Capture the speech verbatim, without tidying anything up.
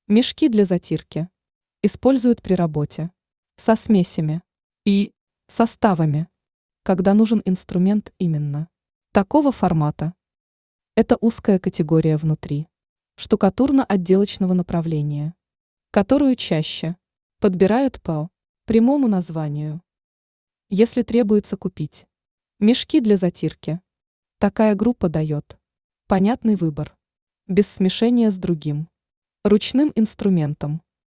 Мешки для затирки используют при работе со смесями и составами, когда нужен инструмент именно такого формата. Это узкая категория внутри штукатурно-отделочного направления, которую чаще подбирают по прямому названию. Если требуется купить мешки для затирки, такая группа дает понятный выбор, без смешения с другим ручным инструментом.